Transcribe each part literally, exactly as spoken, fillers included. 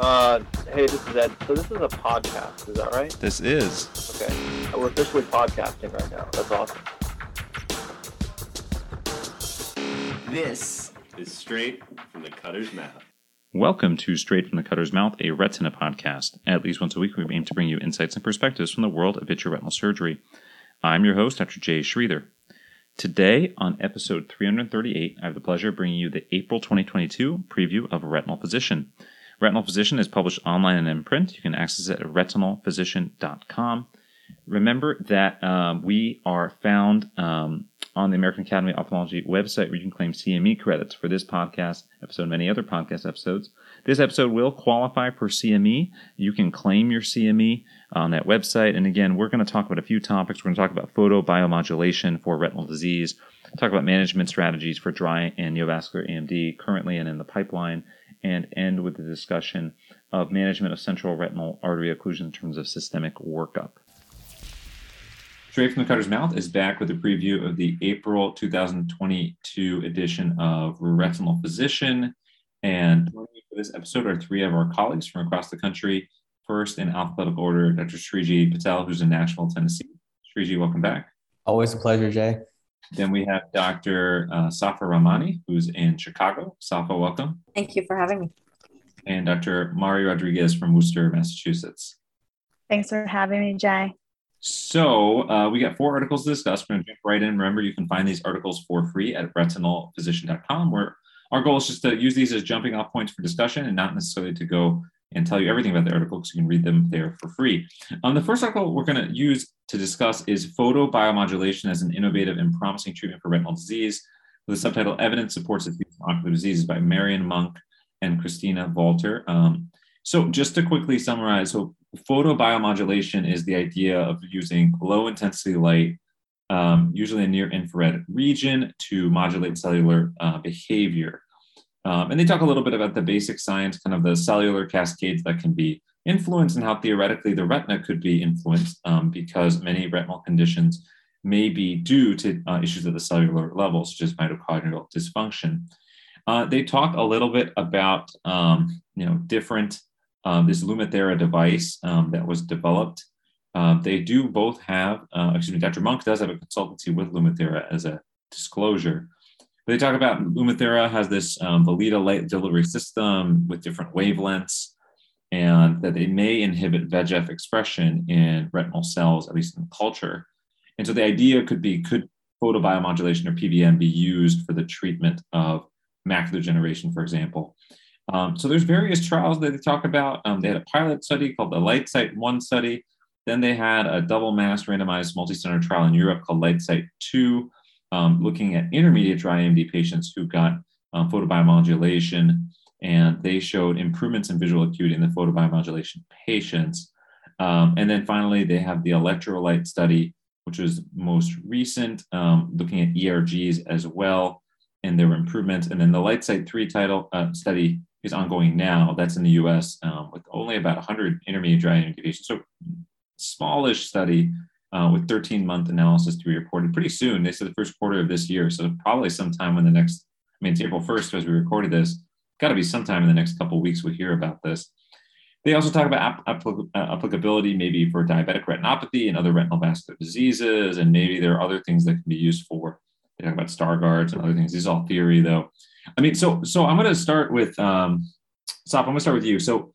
Uh, hey, this is Ed. So this is a podcast, is that right? This is. Okay. We're officially podcasting right now. That's awesome. This is Straight from the Cutter's Mouth. Welcome to Straight from the Cutter's Mouth, a retina podcast. At least once a week, we aim to bring you insights and perspectives from the world of vitreoretinal surgery. I'm your host, Doctor Jay Schreither. Today, on episode three thirty-eight, I have the pleasure of bringing you the April twenty twenty-two preview of Retinal Physician. Retinal Physician is published online and in print. You can access it at retinal physician dot com. Remember that um, we are found um, on the American Academy of Ophthalmology website where you can claim C M E credits for this podcast episode and many other podcast episodes. This episode will qualify for C M E. You can claim your C M E on that website. And again, we're going to talk about a few topics. We're going to talk about photobiomodulation for retinal disease, talk about management strategies for dry and neovascular A M D currently and in the pipeline, and end with the discussion of management of central retinal artery occlusion in terms of systemic workup. Straight from the Cutter's Mouth is back with a preview of the April two thousand twenty-two edition of Retinal Physician. And joining me for this episode are three of our colleagues from across the country. First, in alphabetical order, Doctor Sriji Patel, who's in Nashville, Tennessee. Sriji, welcome back. Always a pleasure, Jay. Then we have Doctor Uh, Safa Rahmani, who's in Chicago. Safa, welcome. Thank you for having me. And Doctor Mari Rodriguez from Worcester, Massachusetts. Thanks for having me, Jay. So uh, we got four articles to discuss. We're going to jump right in. Remember, you can find these articles for free at retinal physician dot com, where our goal is just to use these as jumping off points for discussion and not necessarily to go and tell you everything about the article, because you can read them there for free. Um, the first article we're going to use to discuss is Photobiomodulation as an Innovative and Promising Treatment for Retinal Disease, with the subtitle Evidence Supports Its Use in Ocular Diseases by Marian Monk and Christina Walter. Um, so just to quickly summarize, so photobiomodulation is the idea of using low intensity light, um, usually a near infrared region, to modulate cellular uh, behavior. Um, and they talk a little bit about the basic science, kind of the cellular cascades that can be influenced and how theoretically the retina could be influenced, um, because many retinal conditions may be due to uh, issues at the cellular level, such as mitochondrial dysfunction. Uh, they talk a little bit about um, you know, different Um, this Lumathera device um, that was developed. Um, they do both have, uh, excuse me, Doctor Monk does have a consultancy with Lumathera as a disclosure. But they talk about Lumathera has this um, Valida light delivery system with different wavelengths, and that they may inhibit V E G F expression in retinal cells, at least in culture. And so the idea could be, could photobiomodulation or P B M be used for the treatment of macular degeneration, for example? Um, so there's various trials that they talk about. Um, they had a pilot study called the LightSight one study. Then they had a double-masked randomized multi-center trial in Europe called LightSight two, um, looking at intermediate dry A M D patients who got um, photobiomodulation, and they showed improvements in visual acuity in the photobiomodulation patients. Um, and then finally, they have the electrolyte study, which was most recent, um, looking at E R Gs as well, and there were improvements. And then the LightSight three title uh, study is ongoing now. That's in the U S um, with only about one hundred intermediate dry A M D patients. So smallish study uh, with thirteen month analysis to be reported pretty soon. They said the first quarter of this year. So probably sometime in the next, I mean, it's April first as we recorded this, got to be sometime in the next couple of weeks we'll hear about this. They also talk about ap- ap- applicability maybe for diabetic retinopathy and other retinal vascular diseases. And maybe there are other things that can be used for. They talk about Stargardts and other things. This is all theory though. I mean, so so I'm going to start with, um, Sop, I'm going to start with you. So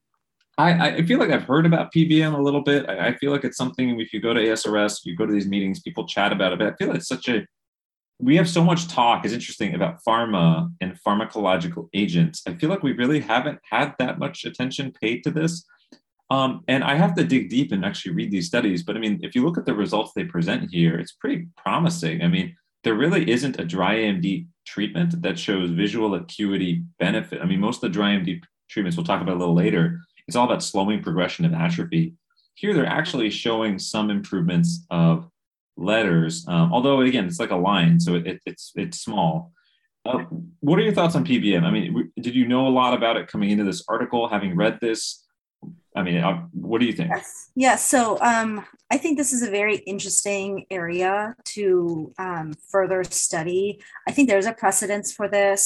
I, I feel like I've heard about P B M a little bit. I, I feel like it's something, if you go to A S R S, you go to these meetings, people chat about it. But I feel like it's such a, we have so much talk, it's interesting, about pharma and pharmacological agents. I feel like we really haven't had that much attention paid to this. Um, and I have to dig deep and actually read these studies. But I mean, if you look at the results they present here, it's pretty promising. I mean, there really isn't a dry A M D treatment that shows visual acuity benefit. I mean, most of the dry A M D treatments we'll talk about a little later, it's all about slowing progression of atrophy. Here, they're actually showing some improvements of letters, um, although again, it's like a line, so it, it, it's it's small. Uh, what are your thoughts on P B M? I mean, did you know a lot about it coming into this article, having read this? I mean, uh, what do you think? Yes. Yeah. So um, I think this is a very interesting area to um, further study. I think there's a precedence for this.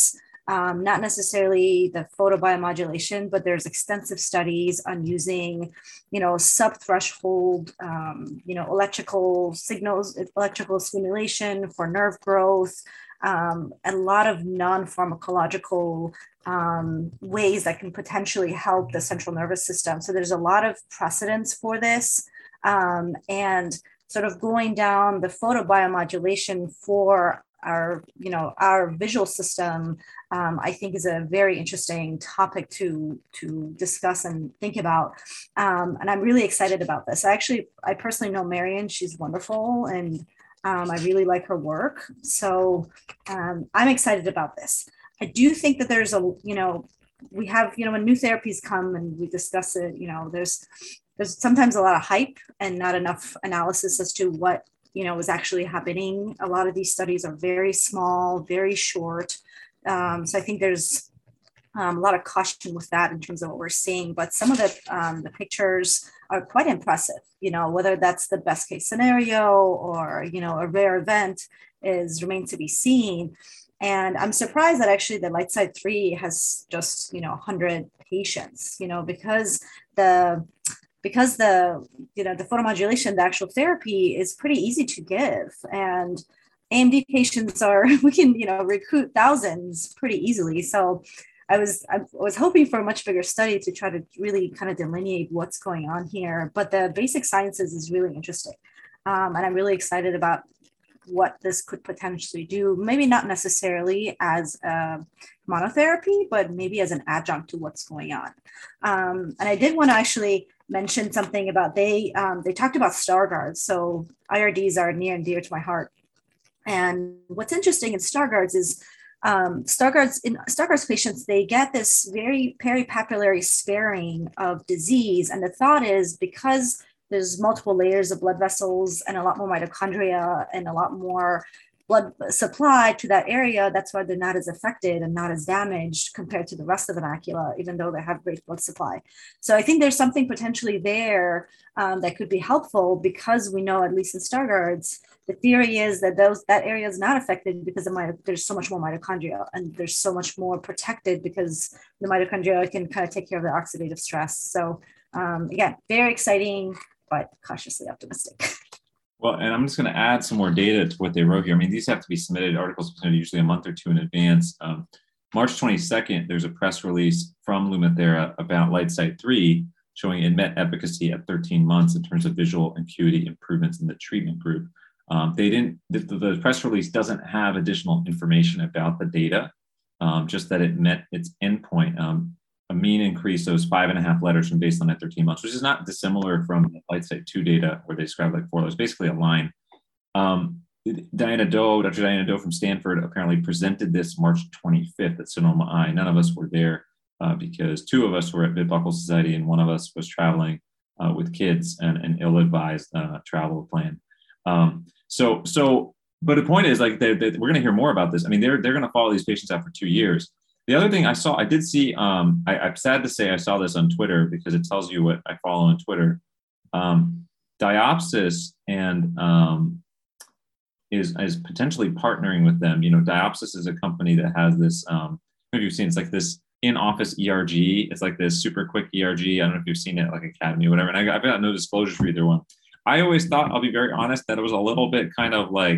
Um, not necessarily the photobiomodulation, but there's extensive studies on using, you know, sub-threshold, um, you know, electrical signals, electrical stimulation for nerve growth, um, a lot of non-pharmacological um, ways that can potentially help the central nervous system. So there's a lot of precedence for this. Um, and sort of going down the photobiomodulation for our, you know, our visual system, um, I think is a very interesting topic to, to discuss and think about. Um, and I'm really excited about this. I actually, I personally know Marion, she's wonderful, and um, I really like her work. So um, I'm excited about this. I do think that there's a, you know, we have, you know, when new therapies come and we discuss it, you know, there's, there's sometimes a lot of hype and not enough analysis as to what, you know, is actually happening. A lot of these studies are very small, very short. Um, so I think there's um, a lot of caution with that in terms of what we're seeing, but some of the, um, the pictures are quite impressive, you know, whether that's the best case scenario or, you know, a rare event is remains to be seen. And I'm surprised that actually the LightSide three has just, you know, one hundred patients, you know, because the, because the, you know, the photomodulation, the actual therapy is pretty easy to give. And A M D patients are, we can, you know, recruit thousands pretty easily. So I was, I was hoping for a much bigger study to try to really kind of delineate what's going on here. But the basic sciences is really interesting. Um, and I'm really excited about what this could potentially do, maybe not necessarily as a monotherapy, but maybe as an adjunct to what's going on. Um, and I did want to actually mention something about, they um, they talked about Stargardts. So I R Ds are near and dear to my heart. And what's interesting in Stargardts is um, Stargardts, in Stargardts patients, they get this very peripapillary sparing of disease. And the thought is because there's multiple layers of blood vessels and a lot more mitochondria and a lot more blood supply to that area, that's why they're not as affected and not as damaged compared to the rest of the macula, even though they have great blood supply. So I think there's something potentially there um, that could be helpful, because we know, at least in Stargardts, the theory is that those that area is not affected because of my, there's so much more mitochondria, and there's so much more protected because the mitochondria can kind of take care of the oxidative stress. So um, again, very exciting, but cautiously optimistic. Well, and I'm just going to add some more data to what they wrote here. I mean, these have to be submitted, articles submitted usually a month or two in advance. Um, March twenty-second, there's a press release from Lumathera about LightSight three showing it met efficacy at thirteen months in terms of visual acuity improvements in the treatment group. Um, they didn't, the, the press release doesn't have additional information about the data, um, just that it met its endpoint. Um, a mean increase, so it was five and a half letters from baseline at thirteen months, which is not dissimilar from the LightSight two data where they described like four letters, basically a line. Um, Diana Do, Doctor Diana Do from Stanford apparently presented this March twenty-fifth at Sonoma Eye. None of us were there uh, because two of us were at Bit-Buckle Society and one of us was traveling uh, with kids and an ill-advised uh, travel plan. Um, so, so, but the point is, like, they, they, we're going to hear more about this. I mean, they're they're going to follow these patients out for two years. The other thing I saw, I did see, um, I, I'm sad to say I saw this on Twitter because it tells you what I follow on Twitter. Um, Diopsis and um, is, is potentially partnering with them. You know, Diopsis is a company that has this, um, I don't know if you've seen, it's like this in-office E R G. It's like this super quick E R G. I don't know if you've seen it, like Academy or whatever. And I, I've got no disclosures for either one. I always thought, I'll be very honest, that it was a little bit kind of like,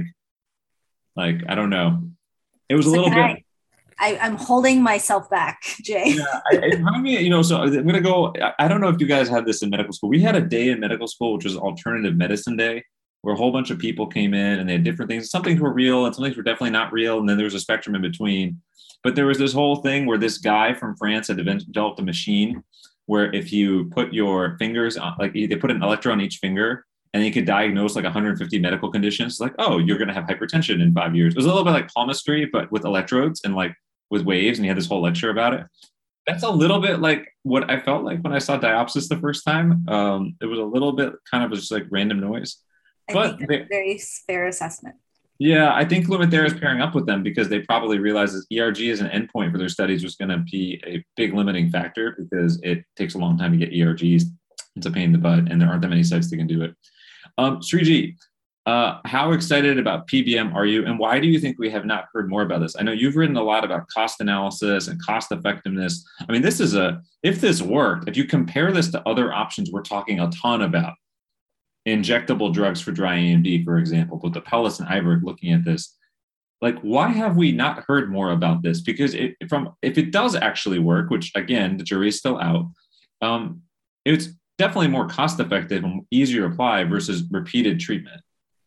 like, I don't know. It was So a little bit. I- I, I'm holding myself back, Jay. Yeah, I, it reminded me, you know, so I'm going to go, I, I don't know if you guys had this in medical school. We had a day in medical school, which was alternative medicine day, where a whole bunch of people came in and they had different things. Some things were real and some things were definitely not real. And then there was a spectrum in between. But there was this whole thing where this guy from France had developed a machine where if you put your fingers on, like they put an electrode on each finger, and you could diagnose like one hundred fifty medical conditions. Like, oh, you're going to have hypertension in five years. It was a little bit like palmistry, but with electrodes and like with waves, and he had this whole lecture about it. That's a little bit like what I felt like when I saw Diopsis the first time. Um, it was a little bit kind of just like random noise. I But think they, that's a very fair assessment. yeah, I think Lumathera is pairing up with them because they probably realized that E R G as an endpoint for their studies was going to be a big limiting factor because it takes a long time to get E R Gs. It's a pain in the butt, and there aren't that many sites that can do it. Um, Sriji, Uh, how excited about P B M are you, and why do you think we have not heard more about this? I know you've written a lot about cost analysis and cost effectiveness. I mean, this is a, if this worked, if you compare this to other options we're talking a ton about, injectable drugs for dry A M D, for example, with Apellis and Iverk looking at this, like, why have we not heard more about this? Because it, from if it does actually work, which again, the jury is still out, um, it's definitely more cost effective and easier to apply versus repeated treatment.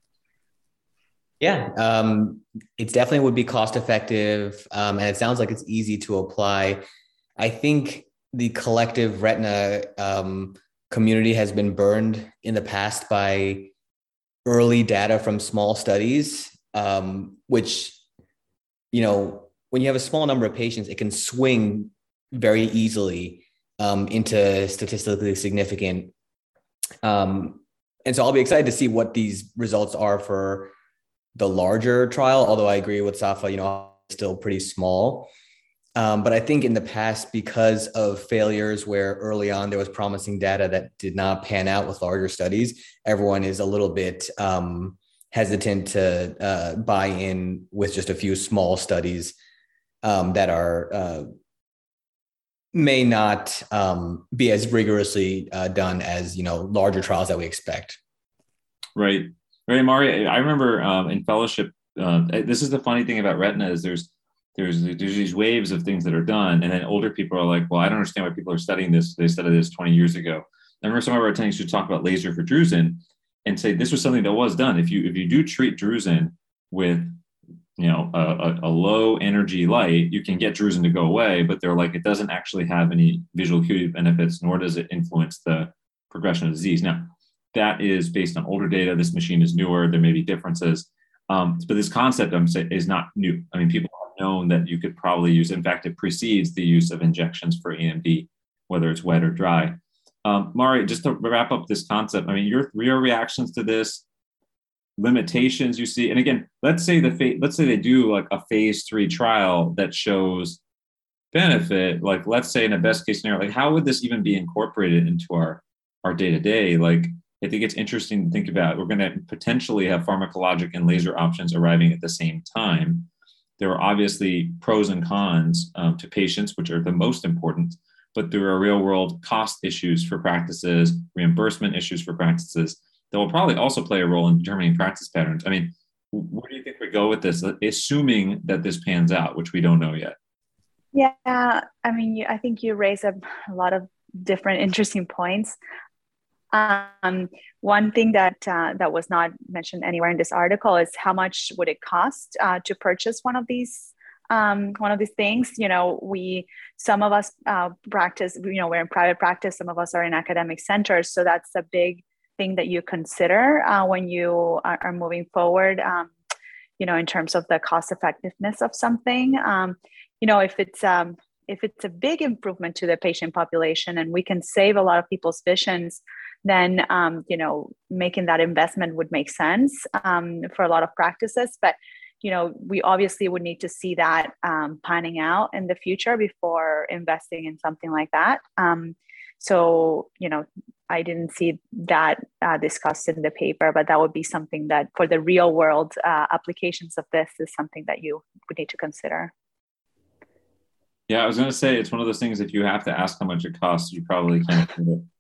Yeah, um, it definitely would be cost effective, um, and it sounds like it's easy to apply. I think the collective retina um, community has been burned in the past by early data from small studies, um, which, you know, when you have a small number of patients, it can swing very easily um, into statistically significant. Um, and so I'll be excited to see what these results are for the larger trial, although I agree with Safa, you know, it's still pretty small. Um, but I think in the past, because of failures where early on there was promising data that did not pan out with larger studies, everyone is a little bit um, hesitant to uh, buy in with just a few small studies um, that are uh, may not um, be as rigorously uh, done as, you know, larger trials that we expect. Right. Right, Mari, I remember um, in fellowship, uh, this is the funny thing about retina is there's, there's, there's these waves of things that are done. And then older people are like, well, I don't understand why people are studying this. They studied this twenty years ago. I remember some of our attendees would talk about laser for drusen and say, this was something that was done. If you, if you do treat drusen with, you know, a, a, a low energy light, you can get drusen to go away, but they're like, it doesn't actually have any visual acuity benefits, nor does it influence the progression of disease. Now, that is based on older data. This machine is newer. There may be differences. Um, but this concept I'm saying is not new. I mean, people have known that you could probably use, in fact, it precedes the use of injections for A M D, whether it's wet or dry. Um, Mari, just to wrap up this concept, I mean, your real reactions to this, limitations you see, and again, let's say the fa- let's say they do like a phase three trial that shows benefit, like let's say in a best case scenario, like how would this even be incorporated into our, our day-to-day? Like, I think it's interesting to think about. We're going to potentially have pharmacologic and laser options arriving at the same time. There are obviously pros and cons um, to patients, which are the most important, but there are real world cost issues for practices, reimbursement issues for practices that will probably also play a role in determining practice patterns. I mean, where do you think we go with this, assuming that this pans out, which we don't know yet? Yeah, I mean, you, I think you raise a, a lot of different interesting points. Um, one thing that uh, that was not mentioned anywhere in this article is how much would it cost uh, to purchase one of these um, one of these things. You know, we some of us uh, practice. You know, we're in private practice. Some of us are in academic centers. So that's a big thing that you consider uh, when you are, are moving forward. Um, you know, in terms of the cost effectiveness of something. Um, you know, if it's um, if it's a big improvement to the patient population and we can save a lot of people's visions, then, um, you know, making that investment would make sense um, for a lot of practices. But, you know, we obviously would need to see that um, panning out in the future before investing in something like that. Um, so, you know, I didn't see that uh, discussed in the paper, but that would be something that for the real world uh, applications of this is something that you would need to consider. Yeah, I was going to say, it's one of those things, if you have to ask how much it costs, you probably can't do it.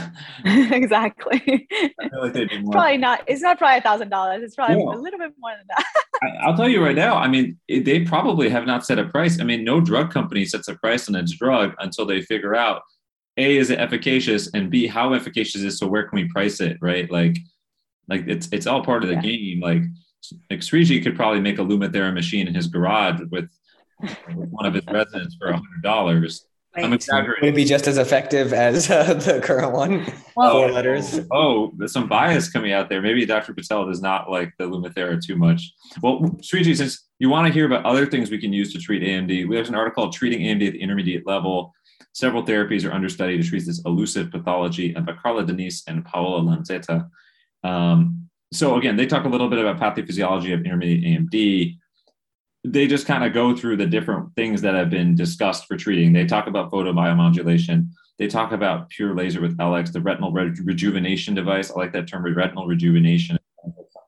Exactly. I feel like they'd be more. It's probably not, it's not probably a thousand dollars. It's probably Yeah. a little bit more than that. I, I'll tell you right now, I mean, it, they probably have not set a price. I mean, no drug company sets a price on its drug until they figure out, A, is it efficacious? And B, how efficacious is it? So where can we price it? Right. Like, like it's, it's all part of the Yeah. game. Like, like Sriji could probably make a Lumathera machine in his garage with, with one of his residents for a hundred dollars. Right. I'm Would exaggerating. it be just as effective as uh, the current one? Well- Four letters. Oh, there's some bias coming out there. Maybe Doctor Patel does not like the Lumathera too much. Well, Sriji, since you want to hear about other things we can use to treat A M D, we have an article called Treating A M D at the Intermediate Level. Several therapies are under study to treat this elusive pathology, and by Carla Denise and Paola Lanzetta. Um, so again, they talk a little bit about pathophysiology of intermediate A M D. They just kind of go through the different things that have been discussed for treating. They talk about photobiomodulation. They talk about pure laser with L X, the retinal re- rejuvenation device. I like that term, retinal rejuvenation. Something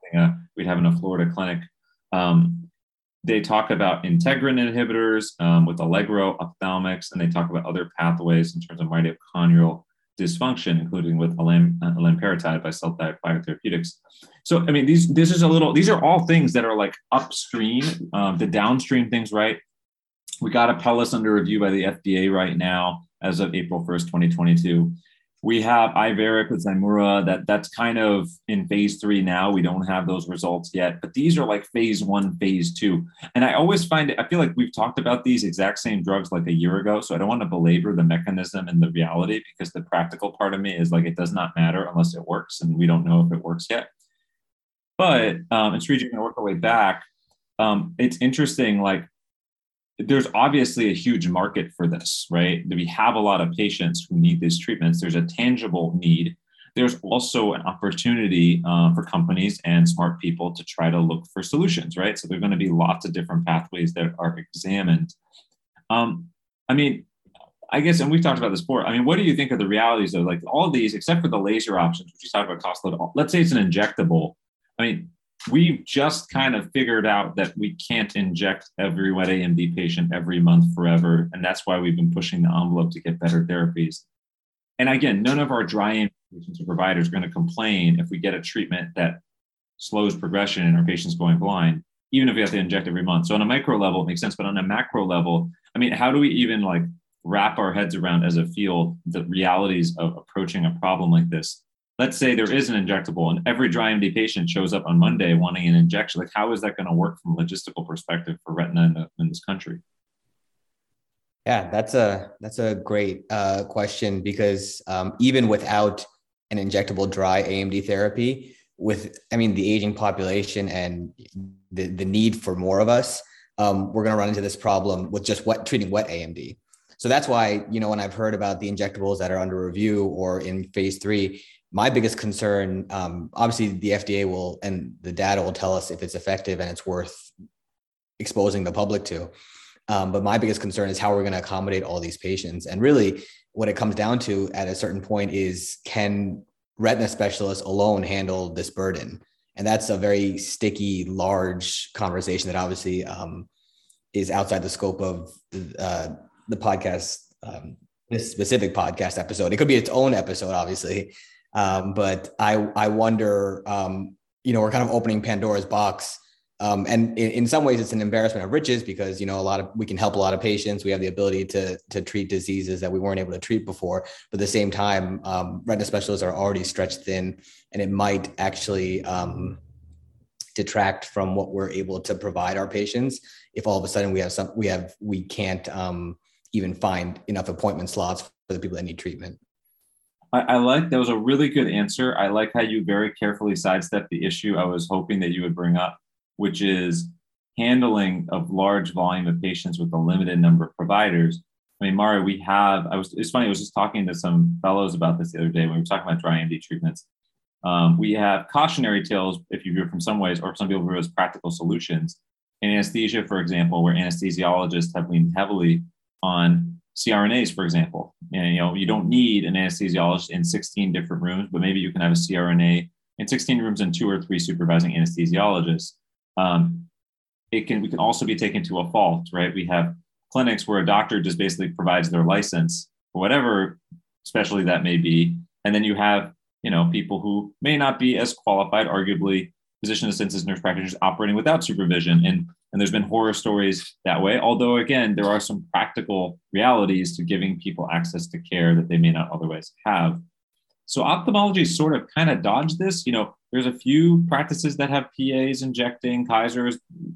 uh, we'd have in a Florida clinic. Um, they talk about integrin inhibitors um, with Allegro ophthalmics, and they talk about other pathways in terms of mitochondrial dysfunction, including with alam, uh, alamperitide by Cell Biotherapeutics. So, I mean, these this is a little. These are all things that are like upstream. Um, the downstream things, right? We got Apellis under review by the F D A right now as of April first, twenty twenty-two. We have Iveric with Zimura, that that's kind of in phase three now. We don't have those results yet, but these are like phase one, phase two. And I always find it, I feel like we've talked about these exact same drugs like a year ago. So I don't want to belabor the mechanism and the reality, because the practical part of me is like, it does not matter unless it works. And we don't know if it works yet. But, um, and Sriji, going to work our way back. Um, it's interesting, like, there's obviously a huge market for this, right? We have a lot of patients who need these treatments. There's a tangible need. There's also an opportunity uh, for companies and smart people to try to look for solutions, right? So there are going to be lots of different pathways that are examined. Um, I mean, I guess, and we've talked about this before. I mean, what do you think of the realities of like all of these, except for the laser options, which you talked about cost load? Let's say it's an injectable. I mean, we've just kind of figured out that we can't inject every wet A M D patient every month forever. And that's why we've been pushing the envelope to get better therapies. And again, none of our dry A M D patients or providers are going to complain if we get a treatment that slows progression and our patients going blind, even if we have to inject every month. So on a micro level, it makes sense. But on a macro level, I mean, how do we even like wrap our heads around as a field the realities of approaching a problem like this? Let's say there is an injectable and every dry A M D patient shows up on Monday wanting an injection. Like, how is that going to work from a logistical perspective for retina in, the, in this country? Yeah, that's a that's a great uh, question, because um, even without an injectable dry A M D therapy, with I mean the aging population and the, the need for more of us, um, we're going to run into this problem with just wet treating wet A M D. So that's why, you know, when I've heard about the injectables that are under review or in phase three, my biggest concern, um, obviously the F D A will, and the data will tell us if it's effective and it's worth exposing the public to. Um, but my biggest concern is how we're going to accommodate all these patients. And really what it comes down to at a certain point is, can retina specialists alone handle this burden? And that's a very sticky, large conversation that obviously um, is outside the scope of uh, the podcast, um, this specific podcast episode. It could be its own episode, obviously. Um, but I, I wonder, um, you know, we're kind of opening Pandora's box. Um, and in, in some ways it's an embarrassment of riches, because, you know, a lot of, we can help a lot of patients. We have the ability to, to treat diseases that we weren't able to treat before. But at the same time, um, retina specialists are already stretched thin, and it might actually um, detract from what we're able to provide our patients if all of a sudden we have some, we have, we can't um, even find enough appointment slots for the people that need treatment. I, I like, that was a really good answer. I like how you very carefully sidestepped the issue I was hoping that you would bring up, which is handling of large volume of patients with a limited number of providers. I mean, Mario, we have, I was, it's funny, I was just talking to some fellows about this the other day when we were talking about dry A M D treatments. Um, we have cautionary tales, if you view it from some ways, or some people view it as practical solutions. In anesthesia, for example, where anesthesiologists have leaned heavily on C R N As, for example. And, you know, you don't need an anesthesiologist in sixteen different rooms, but maybe you can have a C R N A in sixteen rooms and two or three supervising anesthesiologists. Um, it can, we can also be taken to a fault, right? We have clinics where a doctor just basically provides their license for whatever specialty that may be. And then you have, you know, people who may not be as qualified, arguably physician assistants, nurse practitioners operating without supervision. And, and there's been horror stories that way. Although, again, there are some practical realities to giving people access to care that they may not otherwise have. So ophthalmology sort of kind of dodged this. You know, there's a few practices that have P As injecting. Kaiser's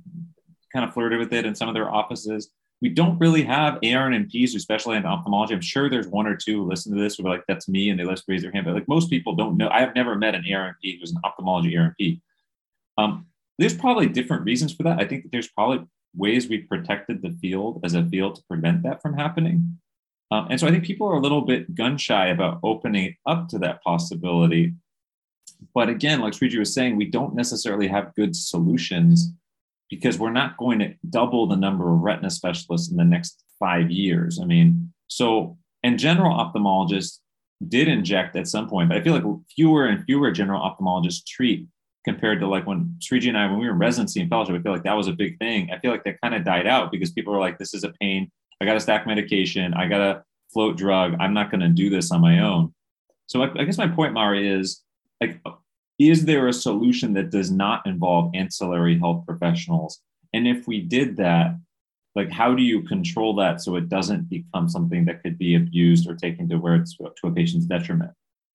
kind of flirted with it in some of their offices. We don't really have A R N Ps who specialize in ophthalmology. I'm sure there's one or two who listen to this who are like, that's me, and they let's raise their hand. But like most people don't know. I have never met an A R N P who's an ophthalmology A R N P. Um, there's probably different reasons for that. I think that there's probably ways we've protected the field as a field to prevent that from happening. Um, and so I think people are a little bit gun shy about opening up to that possibility. But again, like Sriji was saying, we don't necessarily have good solutions, because we're not going to double the number of retina specialists in the next five years. I mean, so, and general ophthalmologists did inject at some point, but I feel like fewer and fewer general ophthalmologists treat compared to like when Sriji and I, when we were in residency and fellowship, I feel like that was a big thing. I feel like that kind of died out because people were like, this is a pain. I got to stack medication. I got to float drug. I'm not going to do this on my own. So I, I guess my point, Mari, is like, is there a solution that does not involve ancillary health professionals? And if we did that, like, how do you control that so it doesn't become something that could be abused or taken to where it's to a patient's detriment?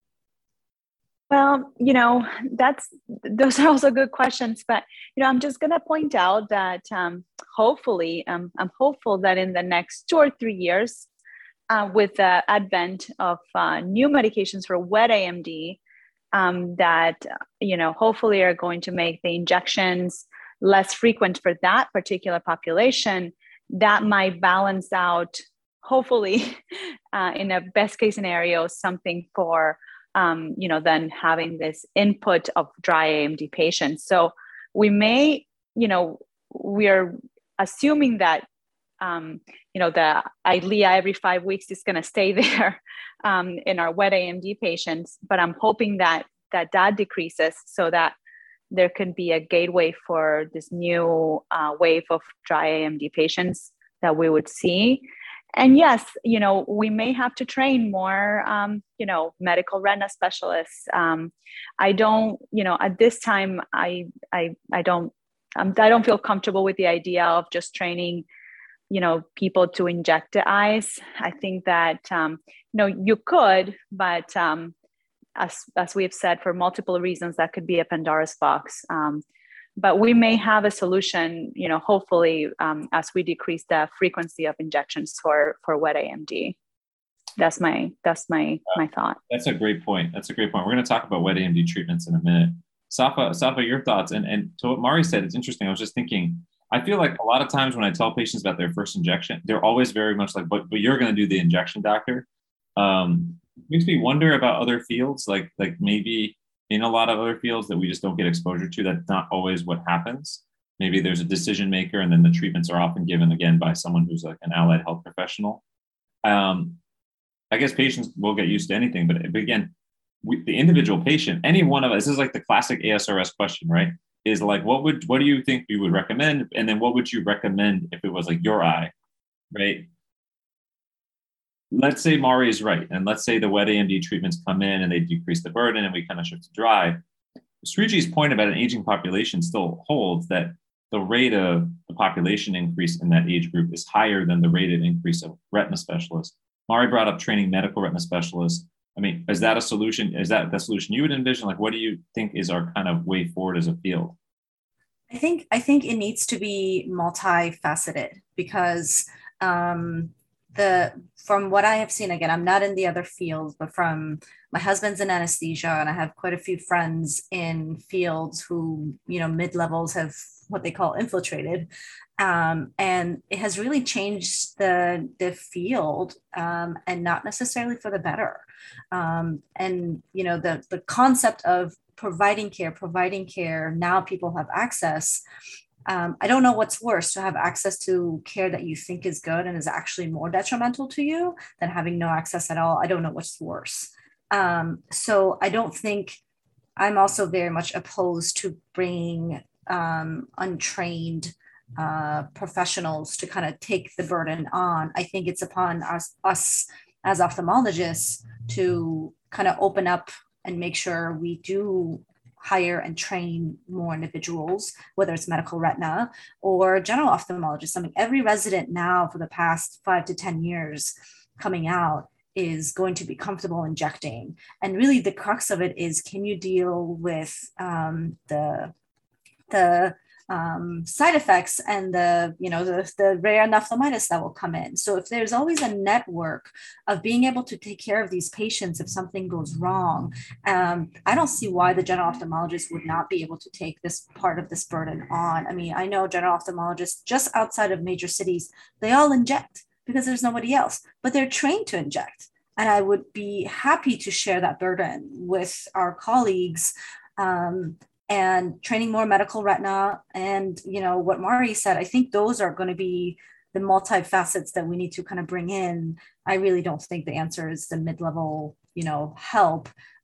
Well, you know, that's those are also good questions, but you know, I'm just going to point out that um, hopefully, um, I'm hopeful that in the next two or three years, uh, with the advent of uh, new medications for wet A M D, um, that you know, hopefully are going to make the injections less frequent for that particular population. That might balance out, hopefully, uh, in a best case scenario, something for Um, you know, then having this input of dry A M D patients. So we may, you know, we're assuming that, um, you know, the Eylea every five weeks is going to stay there um, in our wet A M D patients, but I'm hoping that that that decreases so that there can be a gateway for this new uh, wave of dry A M D patients that we would see. And yes, you know, we may have to train more, um, you know, medical retina specialists. Um, I don't, you know, at this time, I, I, I don't, um, I don't feel comfortable with the idea of just training, you know, people to inject the eyes. I think that, um, you know, you could, but um, as as we've said, for multiple reasons, that could be a Pandora's box. Um, But we may have a solution, you know, hopefully, um, as we decrease the frequency of injections for, for wet A M D. That's my that's my my thought. That's a great point. That's a great point. We're going to talk about wet A M D treatments in a minute. Safa, Safa, your thoughts. And, and to what Mari said, it's interesting. I was just thinking, I feel like a lot of times when I tell patients about their first injection, they're always very much like, but, but you're going to do the injection, doctor. Um, makes me wonder about other fields, like like maybe in a lot of other fields that we just don't get exposure to. That's not always what happens. Maybe there's a decision maker and then the treatments are often given again by someone who's like an allied health professional. Um, I guess patients will get used to anything, but, but again, we, the individual patient, any one of us, this is like the classic A S R S question, right? Is like, what would, what do you think you would recommend? And then what would you recommend if it was like your eye, right? Let's say Mari is right. And let's say the wet A M D treatments come in and they decrease the burden and we kind of shift to dry. Sriji's point about an aging population still holds that the rate of the population increase in that age group is higher than the rate of increase of retina specialists. Mari brought up training medical retina specialists. I mean, is that a solution? Is that the solution you would envision? Like, what do you think is our kind of way forward as a field? I think, I think it needs to be multifaceted because um, the, from what I have seen, again, I'm not in the other fields, but from my husband's in anesthesia and I have quite a few friends in fields who, you know, mid-levels have what they call infiltrated. Um, and it has really changed the, the field um, and not necessarily for the better. Um, and, you know, the, the concept of providing care, providing care, now people have access. Um, I don't know what's worse, to have access to care that you think is good and is actually more detrimental to you than having no access at all. I don't know what's worse. Um, so I don't think, I'm also very much opposed to bringing um, untrained uh, professionals to kind of take the burden on. I think it's upon us, us as ophthalmologists to kind of open up and make sure we do hire and train more individuals, whether it's medical retina or general ophthalmologists. I mean, every resident now for the past five to ten years coming out is going to be comfortable injecting. And really the crux of it is, can you deal with um, the, the um, side effects and the, you know, the, the rare endophthalmitis that will come in. So if there's always a network of being able to take care of these patients if something goes wrong, um, I don't see why the general ophthalmologist would not be able to take this part of this burden on. I mean, I know general ophthalmologists just outside of major cities, they all inject because there's nobody else, but they're trained to inject. And I would be happy to share that burden with our colleagues um, and training more medical retina. And, you know, what Mari said, I think those are going to be the multifacets that we need to kind of bring in. I really don't think the answer is the mid-level, you know, help.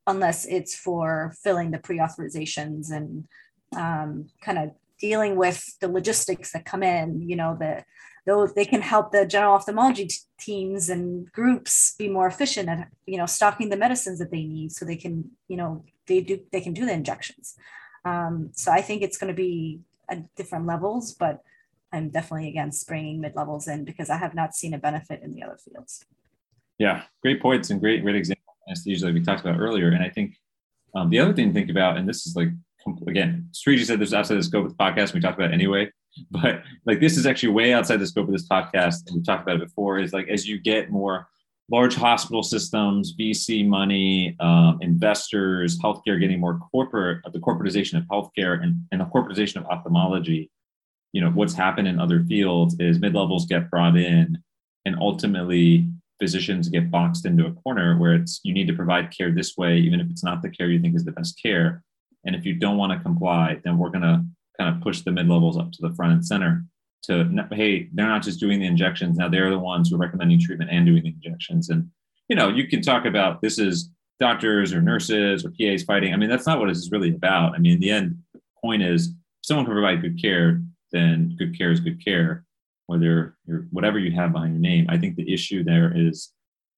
unless it's for filling the pre-authorizations and um, kind of dealing with the logistics that come in, you know, the those they can help the general ophthalmology t- teams and groups be more efficient at, you know, stocking the medicines that they need so they can, you know, they do they can do the injections. Um, so I think it's going to be at different levels, but I'm definitely against bringing mid-levels in because I have not seen a benefit in the other fields. Yeah, great points and great, great example of anesthesia like we talked about earlier. And I think um, the other thing to think about, and this is like, again, Sriji said there's outside the scope of the podcast, we talked about it anyway, but like this is actually way outside the scope of this podcast, and we talked about it before, is like as you get more large hospital systems, V C money, um, investors, healthcare getting more corporate, the corporatization of healthcare and, and the corporatization of ophthalmology, you know, what's happened in other fields is mid-levels get brought in and ultimately physicians get boxed into a corner where it's, you need to provide care this way, even if it's not the care you think is the best care. And if you don't want to comply, then we're going to kind of push the mid-levels up to the front and center to, hey, they're not just doing the injections. Now they're the ones who are recommending treatment and doing the injections. And, you know, you can talk about this is doctors or nurses or P As fighting. I mean, that's not what this is really about. I mean, in the end, the point is if someone can provide good care, then good care is good care, whether you're, whatever you have behind your name. I think the issue there is,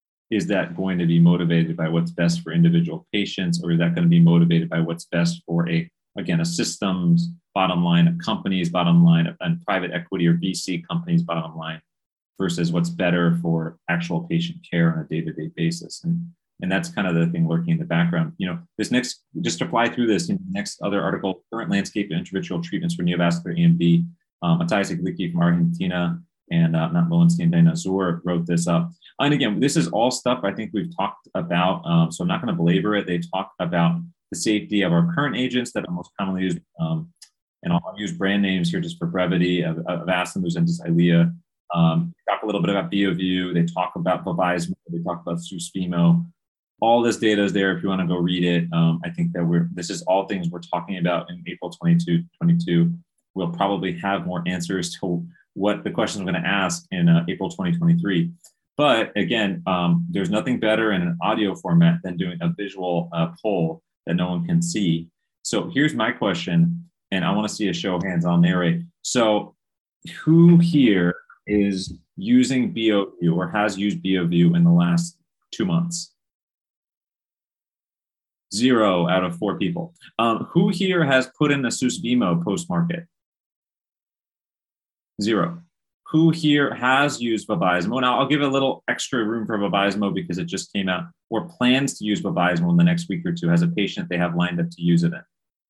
is that going to be motivated by what's best for individual patients, or is that going to be motivated by what's best for a, again, a system's bottom line, a company's bottom line, and private equity or V C company's bottom line versus what's better for actual patient care on a day-to-day basis. And, and that's kind of the thing lurking in the background. You know, this next, just to fly through this, in the next other article, current landscape of intravitreal treatments for neovascular A M D, um, Matthijs Glicky from Argentina and uh, Matt Lowenstein, Dana Zur wrote this up. And again, this is all stuff I think we've talked about, um, so I'm not going to belabor it. They talk about the safety of our current agents that are most commonly used, um, and I'll use brand names here just for brevity, of Avastin, Lucentis, Eylea. Um, they talk a little bit about Beovu. They talk about Vabysmo. They talk about Susvimo. All this data is there if you want to go read it. Um, I think that we're this is all things we're talking about in April twenty-two twenty-two. We'll probably have more answers to what the questions I'm going to ask in uh, April twenty twenty-three. But again, um, there's nothing better in an audio format than doing a visual uh, poll that no one can see. So here's my question, and I want to see a show of hands. I'll narrate. So who here is using Beovu or has used Beovu in the last two months? Zero out of four people. Um, who here has put in a Susvimo post-market? Zero. Who here has used Vabysmo? Now, I'll give a little extra room for Vabysmo because it just came out, or plans to use Vabysmo in the next week or two, has a patient they have lined up to use it in.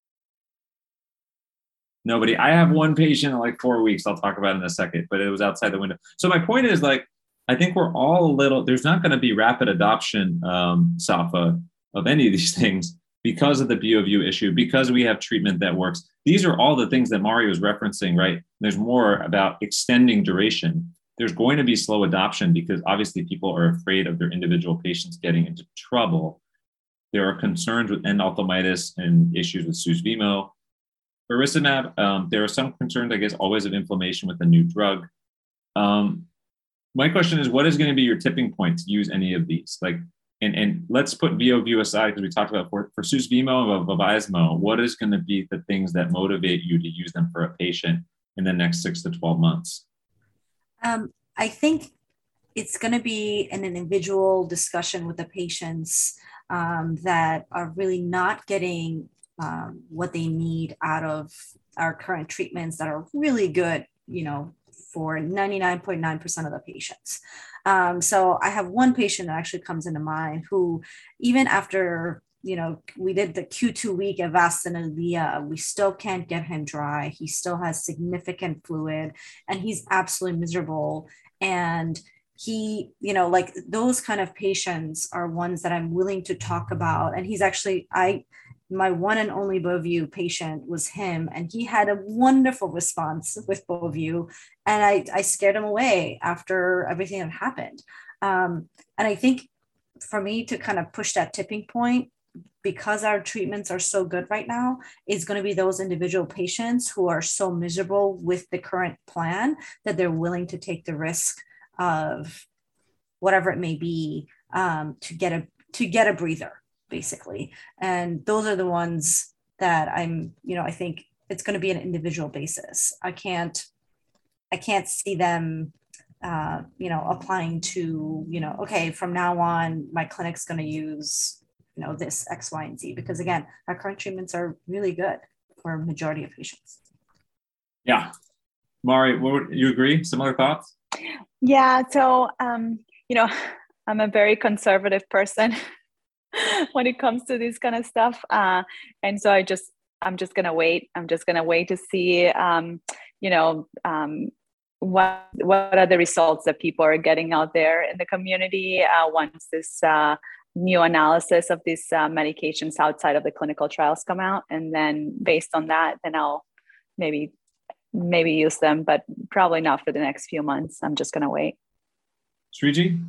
Nobody. I have one patient in like four weeks. I'll talk about it in a second, but it was outside the window. So my point is, like, I think we're all a little, there's not going to be rapid adoption, um, Safa, of any of these things because of the Beovu issue, because we have treatment that works. These are all the things that Mario was referencing, right? There's more about extending duration. There's going to be slow adoption because obviously people are afraid of their individual patients getting into trouble. There are concerns with endophthalmitis and issues with Susvimo. Faricimab, um, there are some concerns, I guess, always of inflammation with a new drug. Um, my question is, what is going to be your tipping point to use any of these? Like, and, and let's put Beovu aside because we talked about for, for Susvimo and Vabysmo, what is going to be the things that motivate you to use them for a patient in the next six to twelve months? Um, I think it's going to be an individual discussion with the patients um, that are really not getting um, what they need out of our current treatments that are really good, you know, for ninety-nine point nine percent of the patients. Um, so I have one patient that actually comes into mind who, even after, you know, we did the Q two week Avastin and Eylea, we still can't get him dry. He still has significant fluid and he's absolutely miserable. And he, you know, like those kind of patients are ones that I'm willing to talk about. And he's actually, I, my one and only Beovu patient was him, and he had a wonderful response with Beovu, and I, I scared him away after everything that happened. Um, and I think for me to kind of push that tipping point, because our treatments are so good right now, is going to be those individual patients who are so miserable with the current plan that they're willing to take the risk of whatever it may be um, to get a to get a breather. basically. And those are the ones that I'm, you know, I think it's going to be an individual basis. I can't, I can't see them, uh, you know, applying to, you know, okay, from now on, my clinic's going to use, you know, this X, Y, and Z, because again, our current treatments are really good for a majority of patients. Yeah. Mari, what, you agree? Similar thoughts? Yeah. So, um, you know, I'm a very conservative person when it comes to this kind of stuff. Uh, and so I just, I'm just going to wait. I'm just going to wait to see, um, you know, um, what, what are the results that people are getting out there in the community uh, once this uh, new analysis of these uh, medications outside of the clinical trials come out. And then based on that, then I'll maybe, maybe use them, but probably not for the next few months. I'm just going to wait. Sriji?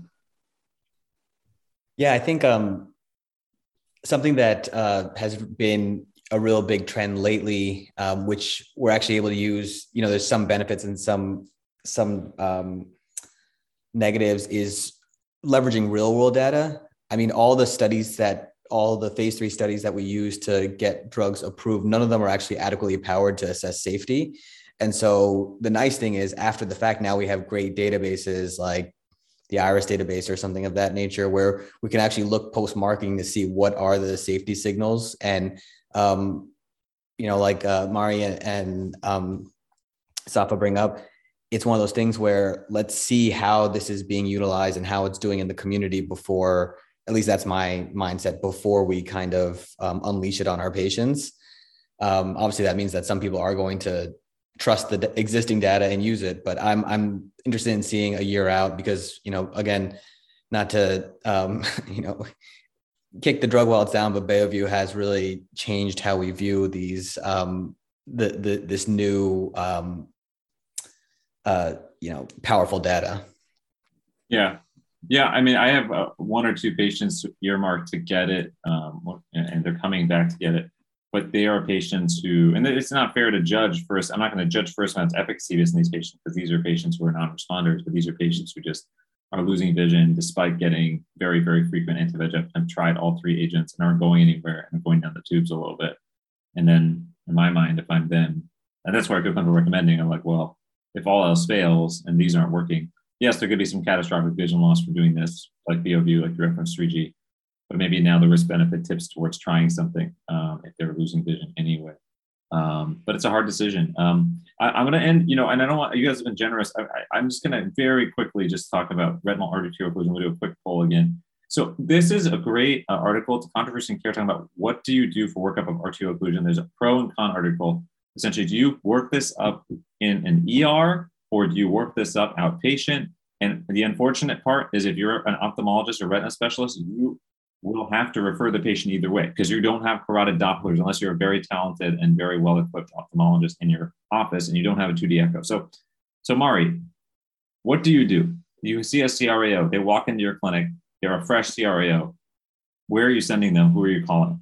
Yeah, I think um, something that uh, has been a real big trend lately, um, which we're actually able to use, you know, there's some benefits and some, some um, negatives, is leveraging real world data. I mean, all the studies that, all the phase three studies that we use to get drugs approved, none of them are actually adequately powered to assess safety. And so the nice thing is, after the fact, now we have great databases like the IRIS database or something of that nature, where we can actually look post-marketing to see what are the safety signals. And, um, you know, like uh, Mari and, and um, Safa bring up, it's one of those things where let's see how this is being utilized and how it's doing in the community before, at least that's my mindset, before we kind of um, unleash it on our patients. Um, obviously, that means that some people are going to trust the d- existing data and use it, but I'm I'm interested in seeing a year out, because, you know, again, not to um, you know, kick the drug while it's down, but Beovu has really changed how we view these um, the the this new um, uh, you know, powerful data. Yeah. Yeah, I mean, I have uh, one or two patients earmarked to get it, um, and they're coming back to get it. But they are patients who, and it's not fair to judge first. I'm not going to judge first on its efficacy based on these patients, because these are patients who are non-responders, but these are patients who just are losing vision despite getting very, very frequent anti-V E G F, have tried all three agents and aren't going anywhere and going down the tubes a little bit. And then in my mind, if I'm them, and that's where I feel comfortable recommending, I'm like, well, if all else fails and these aren't working, yes, there could be some catastrophic vision loss from doing this, like Beovu, like you referenced three G. But maybe now the risk-benefit tips towards trying something um, if they're losing vision anyway. Um, but it's a hard decision. Um, I, I'm going to end, you know, and I don't want, you guys have been generous. I, I, I'm just going to very quickly just talk about retinal arterial occlusion. We'll do a quick poll again. So this is a great uh, article. It's Controversy in Care, talking about what do you do for workup of arterial occlusion. There's a pro and con article. Essentially, do you work this up in an E R, or do you work this up outpatient? And the unfortunate part is, if you're an ophthalmologist or retina specialist, you will have to refer the patient either way, because you don't have carotid Dopplers unless you're a very talented and very well-equipped ophthalmologist in your office, and you don't have a two D echo. So, so Mari, what do you do? You see a C R A O, they walk into your clinic, they're a fresh C R A O. Where are you sending them? Who are you calling?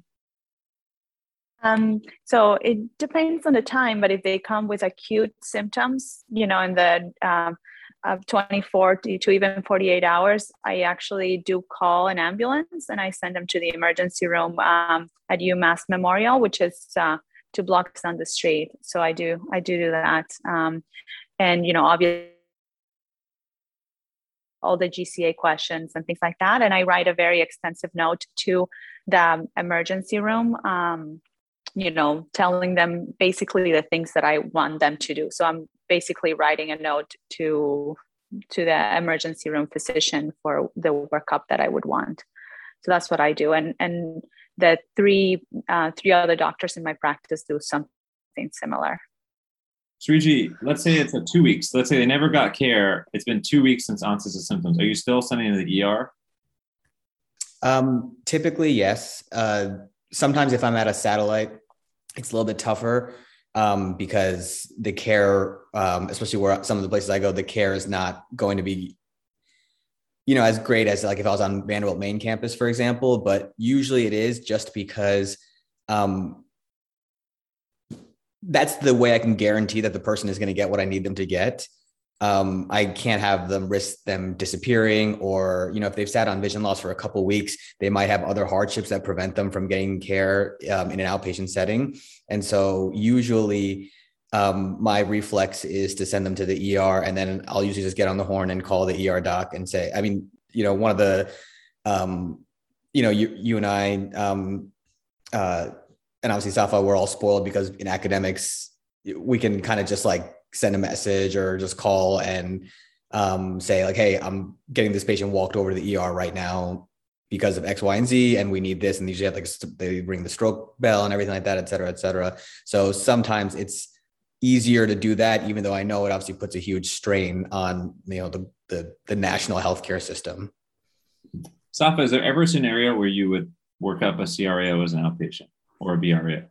Um, so it depends on the time, but if they come with acute symptoms, you know, in the um, of twenty-four to, to even forty-eight hours, I actually do call an ambulance and I send them to the emergency room um, at UMass Memorial, which is uh, two blocks down the street. So I do, I do do that. Um, and, you know, obviously all the G C A questions and things like that. And I write a very extensive note to the emergency room, um, you know, telling them basically the things that I want them to do. So I'm basically writing a note to to the emergency room physician for the workup that I would want. So that's what I do. And and the three uh, three other doctors in my practice do something similar. Sriji, let's say it's a two weeks. Let's say they never got care. It's been two weeks since onset of symptoms. Are you still sending to the E R? Um, typically, yes. Uh, sometimes if I'm at a satellite, it's a little bit tougher. Um, because the care, um, especially where some of the places I go, the care is not going to be, you know, as great as like if I was on Vanderbilt main campus, for example, but usually it is, just because um, that's the way I can guarantee that the person is going to get what I need them to get. um, I can't have them risk them disappearing, or, you know, if they've sat on vision loss for a couple of weeks, they might have other hardships that prevent them from getting care um, in an outpatient setting. And so usually um, my reflex is to send them to the E R, and then I'll usually just get on the horn and call the E R doc and say, I mean, you know, one of the, um, you know, you, you and I, um, uh, and obviously Safa, we're all spoiled because in academics, we can kind of just like send a message or just call and um, say like, hey, I'm getting this patient walked over to the E R right now because of X, Y, and Z, and we need this. And they usually have like, they ring the stroke bell and everything like that, et cetera, et cetera. So sometimes it's easier to do that, even though I know it obviously puts a huge strain on, you know, the, the, the national healthcare system. Safa, is there ever a scenario where you would work up a C R A O as an outpatient or a B R A O?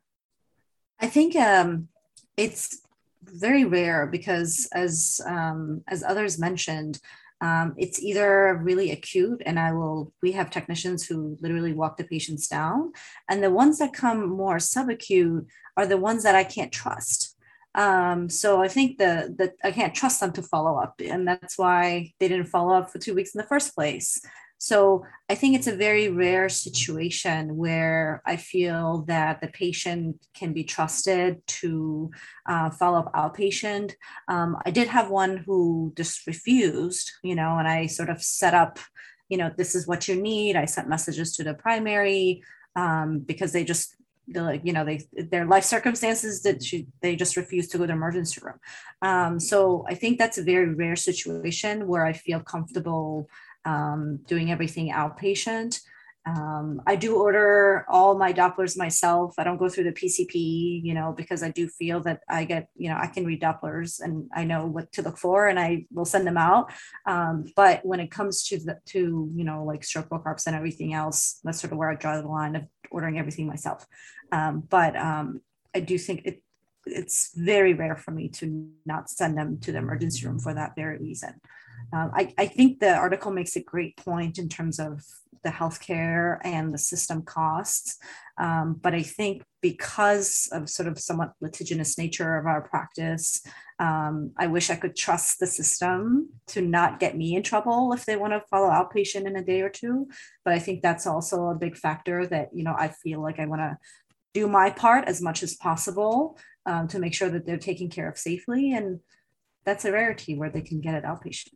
I think um, it's very rare because, as um, as others mentioned, um, it's either really acute, and I will. We have technicians who literally walk the patients down, and the ones that come more subacute are the ones that I can't trust. Um, so I think the that I can't trust them to follow up, and that's why they didn't follow up for two weeks in the first place. So I think it's a very rare situation where I feel that the patient can be trusted to uh, follow up outpatient. Um, I did have one who just refused, you know, and I sort of set up, you know, this is what you need. I sent messages to the primary um, because they just, like, you know, they their life circumstances that she, they just refused to go to the emergency room. Um, so I think that's a very rare situation where I feel comfortable Um, doing everything outpatient. Um, I do order all my Dopplers myself. I don't go through the P C P, you know, because I do feel that I get, you know, I can read Dopplers and I know what to look for, and I will send them out. Um, but when it comes to the, to, you know, like stroke Bocarps and everything else, that's sort of where I draw the line of ordering everything myself. Um, but um, I do think it, it's very rare for me to not send them to the emergency room for that very reason. Um, I, I think the article makes a great point in terms of the healthcare and the system costs. Um, but I think because of sort of somewhat litigious nature of our practice, um, I wish I could trust the system to not get me in trouble if they want to follow outpatient in a day or two. But I think that's also a big factor that, you know, I feel like I want to do my part as much as possible um, to make sure that they're taken care of safely. And that's a rarity where they can get it outpatient.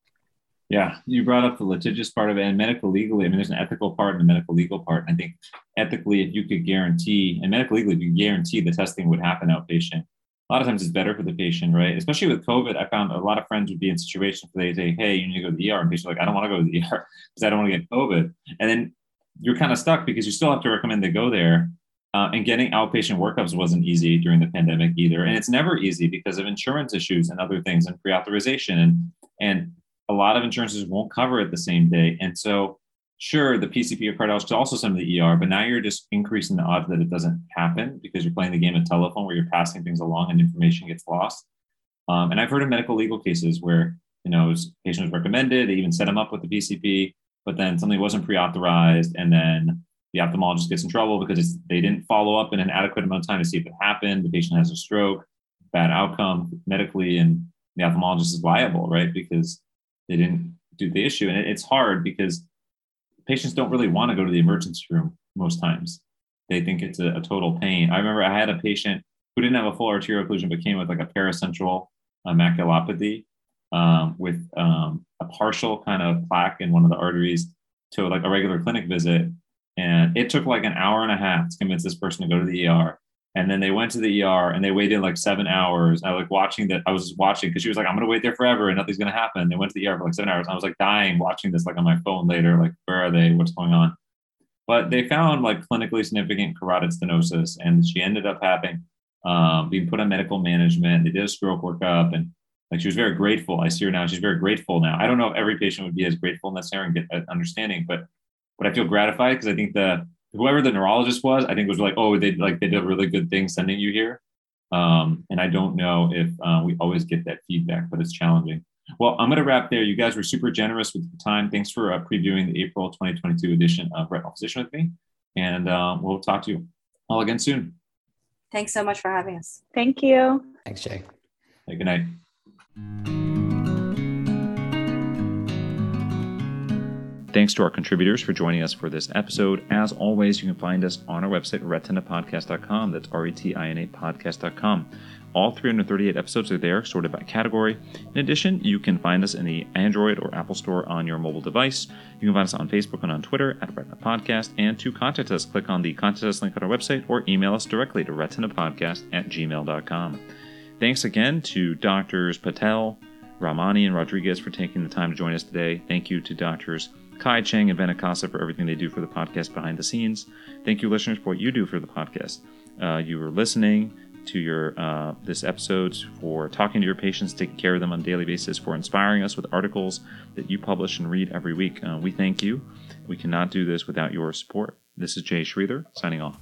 Yeah, you brought up the litigious part of it, and medical legally. I mean, there's an ethical part and a medical legal part. And I think ethically, if you could guarantee, and medical legally, if you guarantee the testing would happen outpatient, a lot of times it's better for the patient, right? Especially with COVID, I found a lot of friends would be in situations where they say, hey, you need to go to the E R. And patients are like, I don't want to go to the E R because I don't want to get COVID. And then you're kind of stuck because you still have to recommend they go there. Uh, and getting outpatient workups wasn't easy during the pandemic either. And it's never easy because of insurance issues and other things and pre-authorization. And, and a lot of insurances won't cover it the same day. And so sure, the P C P or cardiologist could also send to the E R, but now you're just increasing the odds that it doesn't happen because you're playing the game of telephone where you're passing things along and information gets lost. Um, and I've heard of medical legal cases where, you know, a patient was recommended, they even set them up with the P C P, but then something wasn't pre-authorized, and then the ophthalmologist gets in trouble because it's, they didn't follow up in an adequate amount of time to see if it happened. The patient has a stroke, bad outcome medically, and the ophthalmologist is liable, right? Because they didn't do the issue. And it, it's hard because patients don't really want to go to the emergency room most times. They think it's a, a total pain. I remember I had a patient who didn't have a full arterial occlusion, but came with like a paracentral uh, maculopathy um, with um, a partial kind of plaque in one of the arteries to like a regular clinic visit. And it took like an hour and a half to convince this person to go to the E R. And then they went to the E R and they waited like seven hours. I was like watching that. I was just watching because she was like, I'm going to wait there forever and nothing's going to happen. They went to the E R for like seven hours. I was like dying watching this, like on my phone later, like, where are they? What's going on? But they found like clinically significant carotid stenosis, and she ended up having um, being put on medical management. They did a stroke workup, and like she was very grateful. I see her now. She's very grateful now. I don't know if every patient would be as grateful necessarily and get that understanding, but but I feel gratified because I think the whoever the neurologist was, I think was like, oh, they like they did a really good thing sending you here. Um, and I don't know if uh, we always get that feedback, but it's challenging. Well, I'm going to wrap there. You guys were super generous with the time. Thanks for uh, previewing the April twenty twenty-two edition of Retinal Physician with me. And uh, we'll talk to you all again soon. Thanks so much for having us. Thank you. Thanks, Jay. Hey, good night. Thanks to our contributors for joining us for this episode. As always, you can find us on our website, retina podcast dot com. That's R E T I N A podcast dot com. All three hundred thirty-eight episodes are there, sorted by category. In addition, you can find us in the Android or Apple Store on your mobile device. You can find us on Facebook and on Twitter at Retina Podcast. And to contact us, click on the Contact Us link on our website or email us directly to retinapodcast at gmail dot com. Thanks again to Doctors Patel, Ramani, and Rodriguez for taking the time to join us today. Thank you to Doctors Kai Cheng and Venakasa for everything they do for the podcast behind the scenes. Thank you, listeners, for what you do for the podcast. Uh, you were listening to your uh, this episodes, for talking to your patients, taking care of them on a daily basis, for inspiring us with articles that you publish and read every week. Uh, we thank you. We cannot do this without your support. This is Jay Sridhar signing off.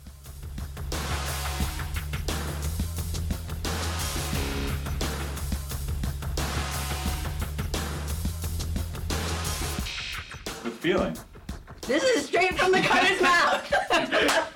Good feeling. This is straight from the cutter's mouth.